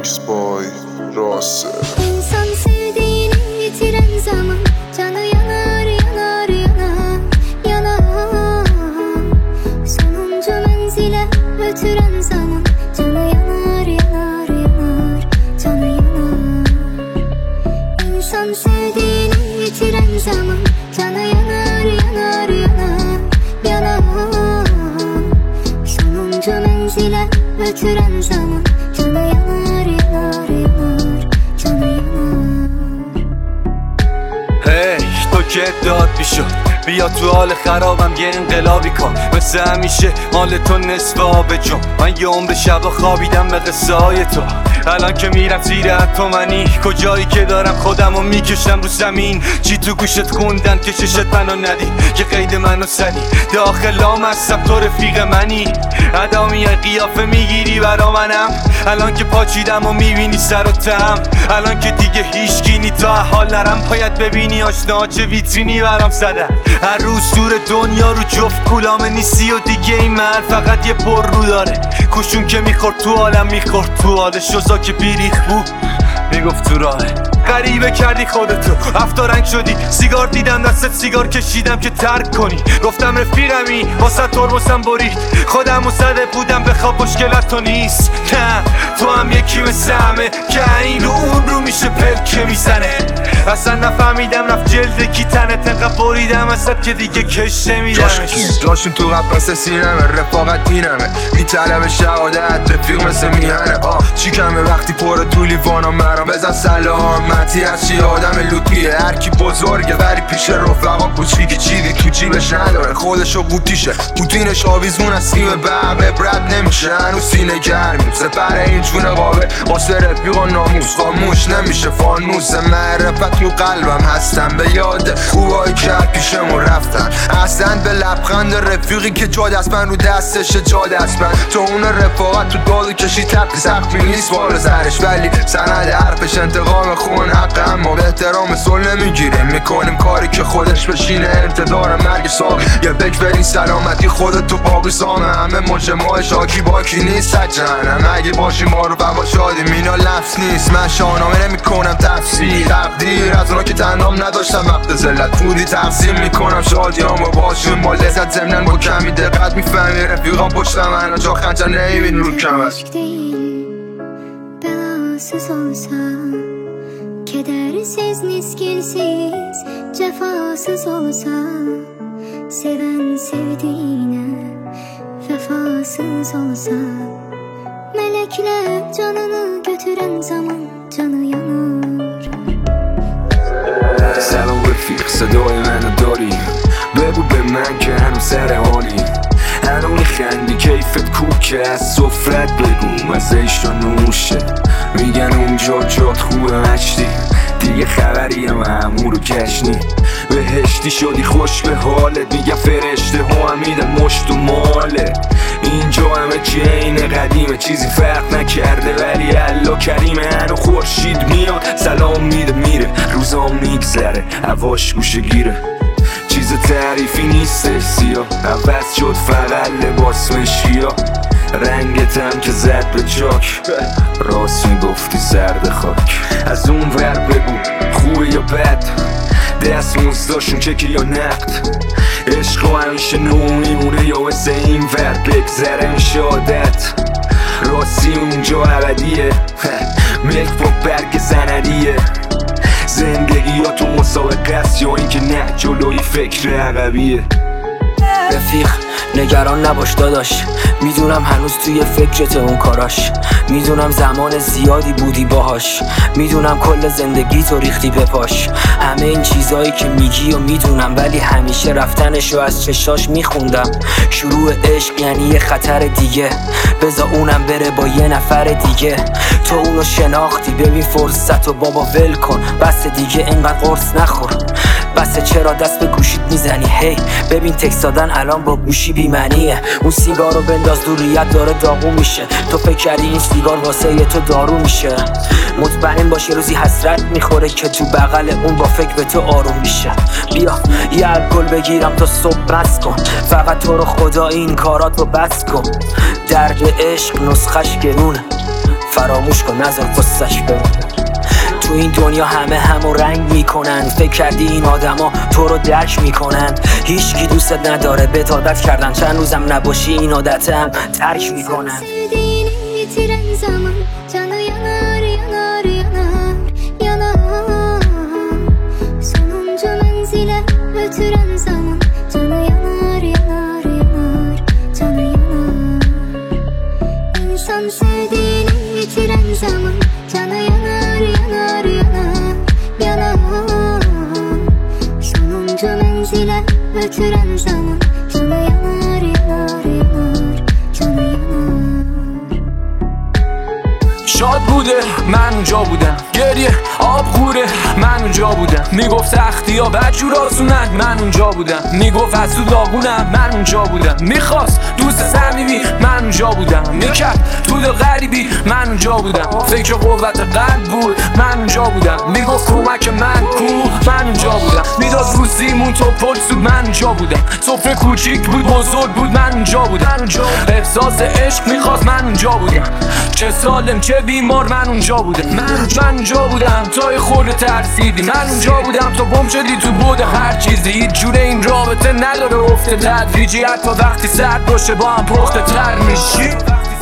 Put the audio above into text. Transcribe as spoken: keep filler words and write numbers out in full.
Mix boy Rose. İnsan sevdiğini yitiren zaman canı yanar yanar yanar yanar. Sonuncu menzile götüren zaman canı yanar yanar yanar canı yanar. İnsan sevdiğini yitiren zaman canı yanar yanar yanar yanar. Sonuncu menzile götüren zaman canı yanar yanar yanar canı yanar. هی تو که داد بیشد بیا تو حال خرابم یه انقلابی کن مثل همیشه مال تو نصف آب جون. من یه عمر شبا خوابیدم به قصه های تو. الان که میرم زیر اتمنی کجایی که دارم خودمو میکشم رو زمین. چی تو گوشت خوندن که چشت منو ندی که قید منو سنی داخلام هستم تو رفیق منی. ادا میای قیافه میگیری برا منم الان که پاچیدم و میبینی سر و تم. الان که دیگه هیچ نی تا حال نرم باید ببینی آشنا چه ویترینی برام زدن. هر روز دور دنیا رو جفت کولامه نیستی و دیگه این محل فقط یه پر رو داره. کشون که میخورد تو عالم میخورد تو حال شوزا که بیریخ بود میگفت تو راه. غریبه کردی خودتو هفتا رنگ شدی سیگار دیدم دستت سیگار کشیدم که ترک کنی. گفتم رفیقمی واسه ترمزم برید خودم مصده بودم بخواب مشکلت تو نیست. نه تو هم یکی مثل همه که این رو اون رو میشه پلکه میزنه. اصلا نفهمیدم رفت جلد کی تنت انقدر بریدم ازت که دیگه کش نمیدمش. جاشون تو قب مثل سینمه رفاقت دینمه میطلب شهادت رفیق مثل میهنه. آه چی کمه وقتی پر تو لیوانا مرام بزن سلامتی از چی آدم لوتیه. هر کی بزرگه ولی پیش رفقا کوچیکی چیزی تو جیبش نداره خودشو قوطیشه. پوتینش آویزون از سیم ببه برد نمیشه هنو سینه گرمیم سپر این جون قابه واسه رفیقا ناموس خاموش نمیشه فانوس. معرفت تو قلبم هستم به یاد خوبایی که پیشمون رفتن اصلا به لبخند رفیقی که جا دست من رو دستشه جا دست من. تو اون رفاقت تو دادو کشی تبت سختی نیست بالا سرش ولی سند حرفش انتقام خون حق اما به احترام سل نمیگیریم میکنیم کاری که خودش بشینه انتظار مرگ ساق. یه بک برین سلامتی خودت تو باقی سامه همه مجموعه شاکی باکی نیست سجنم اگه باشی ما رو بابا شادی مینا لفظ نیست. من شاهنامه نمی کنم تفسیر تقدیر از اونا که تنام نداشتم وقت زلت بودی تقسیم میکنم شادیامو باشون با لذت زمنن با کمی دقت میفهمی رفیقام پشتم من جا خنجر نمیبین رو کمت. Aşk değil belasız olsa kedersiz miskilsiz cefasız olsa seven sevdiğine vefasız olsa melekler canını götüren zaman canı yanar. سلام رفیق صدای منو داری بگو به من که هنو سر حالی هنو میخندی کیفت کوکه از سفرت بگو مزهش رو نوشه. میگن اونجا جات خوبه مشتی دیگه خبری هم همون رو کشنی. بهشتی شدی خوش به حالت میگه فرشته ها هم میدن مشت و ماله. اینجا همه چین قدیمه چیزی فرق نکرده ولی الله کریمه. هنو خورشید میاد سلام میده میره روزام میگذره هواش گوشه گیره. چیز تعریفی نیست سیاه عوض شد فقط لباس مشکیا. رنگتم که زد به چاک راست میگفتی زرد خاک. از اون ور بگو خوبه یا بد دست مزداشون چکی یا نقد. عشق و همیشه نو میمونه یا واسه این ور بگذره میشه عادت. راستی اونجا ابدیه ملک با برگ زندیه. زندگی یا تو مسابقه است یا اینکه نه جلوی فکر عقبیه. رفیق نگران نباش داداش میدونم هنوز توی فکرت اون کاراش. میدونم زمان زیادی بودی باهاش میدونم کل زندگی تو ریختی به پاش. همه این چیزایی که میگی و میدونم ولی همیشه رفتنشو از چشاش میخوندم. شروع عشق یعنی یه خطر دیگه بذار اونم بره با یه نفر دیگه. تو اونو شناختی ببین فرصت و بابا ول کن بس دیگه اینقدر قرص نخور. بس چرا دست به گوشیت میزنی هی ببین تکست دادن الان با گوشی بی‌معنیه. اون سیگارو بنداز دوریت داره داغون میشه. تو فکر کردی این سیگار واسه یه تو دارو میشه. مطمئن باش یه روزی حسرت میخوره که تو بغل اون با فکر به تو آروم میشه. بیا یه الکل بگیرم تا صبح بس کن فقط تو رو خدا این کاراتو بس کن. درد عشق نسخش گرونه فراموش کن نذار قصه‌اش بمونه. تو این دنیا همه همو رنگ میکنن، فکر کردی این آدما تو رو درک میکنن؟ هیچکی دوستت نداره، بهت عادت کردن، چند روزم نباشی این عادتم ترک میکنن. Sevdiğini yitiren zaman canı yanar yanar yanar yanar. Sonuncu menzile götüren zaman canı yanar yanar yanar canı yanar. İnsan sevdiğini yitiren zaman canı yanar yanar yanar yanar. Sonuncu menzile götüren zaman canı yanar yanar yanar canı yanar. شاد بوده من اونجا بودم، گریه آب خوره من اونجا بودم، میگفت سختی ها بدجور آسونن من اونجا بودم، میگفت از تو داغونم من اونجا بودم، میخواست دوست صمیمی من اونجا بودم، میکرد تو دل غریبی من اونجا بودم، فکر قوت قلب بود من اونجا بودم، میگفت کمک من کو من اونجا بودم، میداد روزیمون تو پل سود من اونجا بودم، سفره کوچیک بود بزرگ بود من اونجا بودم، احساس عشق میخواست من اونجا بودم، چه سالم چه بیمار من اونجا بودم، من من اونجا بودم تا یه خورده ترسیدی، من اونجا بودم تا گم شدی تو بود هر چیزی، هیچ جوره این رابطه نداره افته تدریجی، حتی وقتی سرد باشه با هم پخته تر میشی.